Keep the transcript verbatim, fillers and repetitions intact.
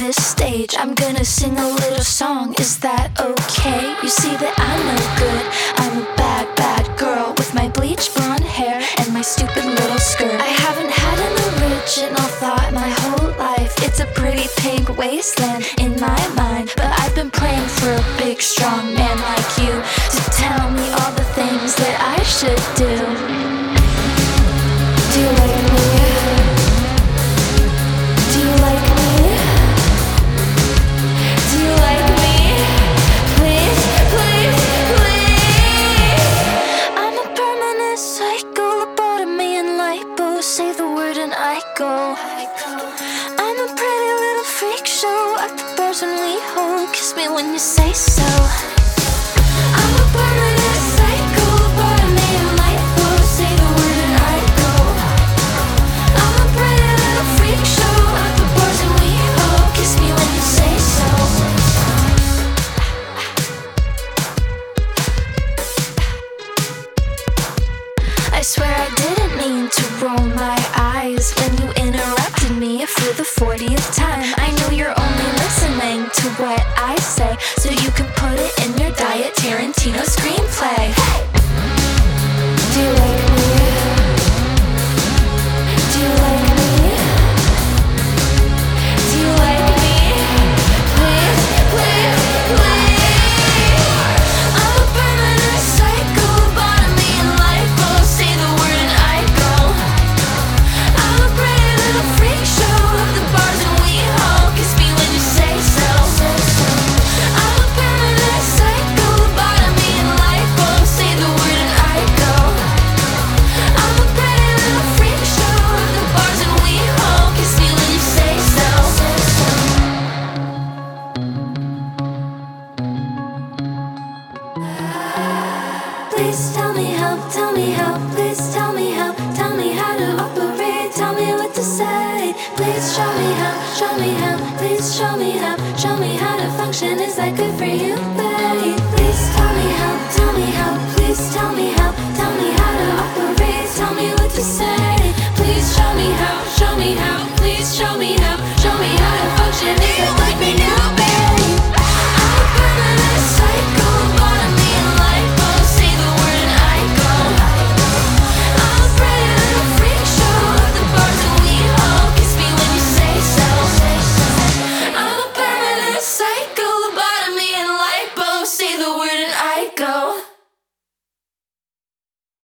this stage, I'm gonna sing a little song. Is that okay? You see that I'm no good. I'm a bad, bad girl with my bleach blonde hair and my stupid little skirt. I haven't had an original thought my whole life. It's a pretty pink wasteland in my mind, but I've been praying for a big, strong man like you to tell me all the things that I should do. Do you like me? Do you like me? Do you like me? Please, please, please. I'm a permanent psycho, lobotomy and lipo. Say the word and I go. I'm a pretty little freak show at the bars when we hold. Kiss me when you say so.